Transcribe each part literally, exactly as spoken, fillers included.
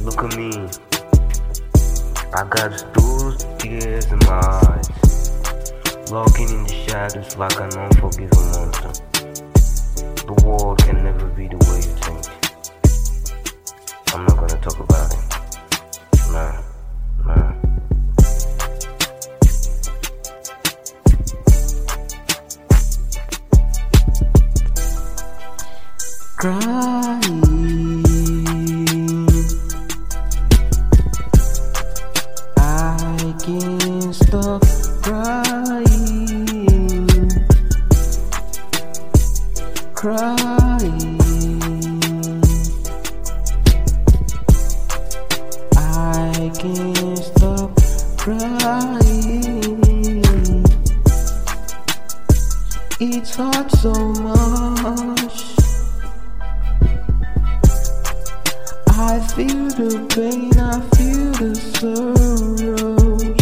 Look at me. I got those tears in my eyes, lurking in the shadows like an unforgiving monster. The world can never be the way you think. I'm not gonna talk about it. Nah, nah. Crying, I can't stop crying, crying, I can't stop crying. It's hurt so much, I feel the pain, I feel the sorrows.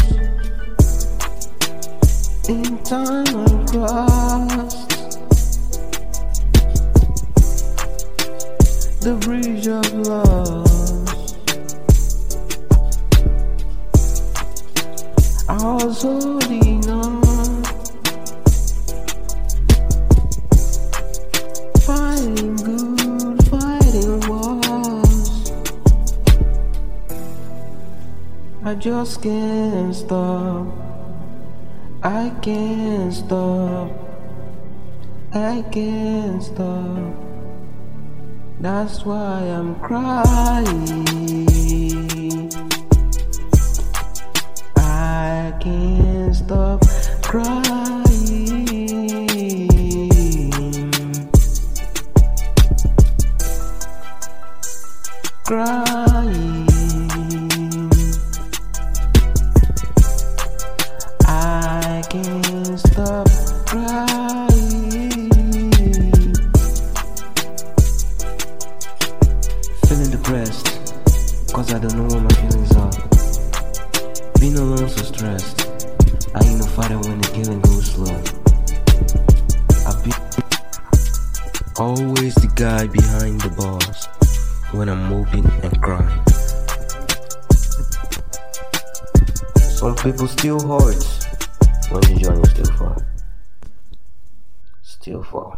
In time I crossed the bridge of loss. I was holding on, fighting good, fighting wars. I just can't stop, I can't stop, I can't stop. That's why I'm crying. I can't stop crying, crying. I can't stop crying. Feeling depressed, cause I don't know what my feelings are. Being alone so stressed, I ain't no fighter when the killing goes slow. I be always the guy behind the bars when I'm moping and crying. Some people still hurt when the journey is still far. Still far.